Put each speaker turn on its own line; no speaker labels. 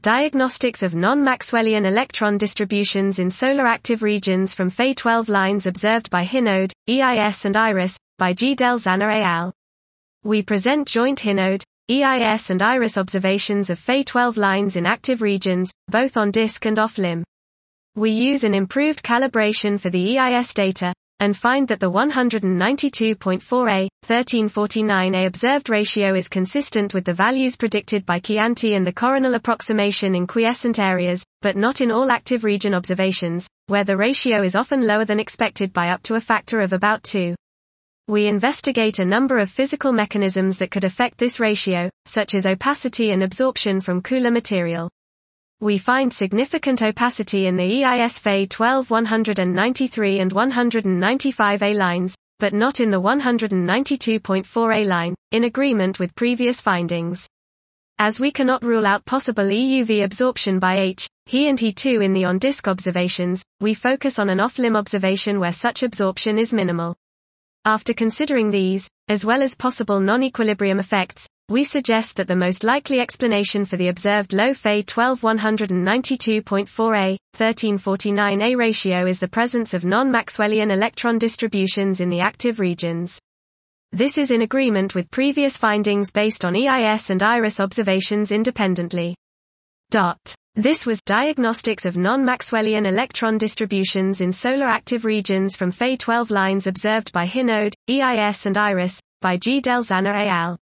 Diagnostics of non-Maxwellian electron distributions in solar active regions from Fe12 lines observed by HINODE, EIS and IRIS, by G. Delzana et al. We present joint HINODE, EIS and IRIS observations of Fe12 lines in active regions, both on disk and off-limb. We use an improved calibration for the EIS data, and find that the 192.4A, 1349A observed ratio is consistent with the values predicted by Chianti and the coronal approximation in quiescent areas, but not in all active region observations, where the ratio is often lower than expected by up to a factor of about 2. We investigate a number of physical mechanisms that could affect this ratio, such as opacity and absorption from cooler material. We find significant opacity in the EIS Fe12 193 and 195A lines, but not in the 192.4A line, in agreement with previous findings. As we cannot rule out possible EUV absorption by H, He and He2 in the on-disk observations, we focus on an off-limb observation where such absorption is minimal. After considering these, as well as possible non-equilibrium effects, we suggest that the most likely explanation for the observed low Fe12 192.4A, 1349A ratio is the presence of non-Maxwellian electron distributions in the active regions. This is in agreement with previous findings based on EIS and IRIS observations independently. This was Diagnostics of Non-Maxwellian Electron Distributions in Solar Active Regions from Fe12 lines observed by HINODE, EIS and IRIS, by G. Delzana et al.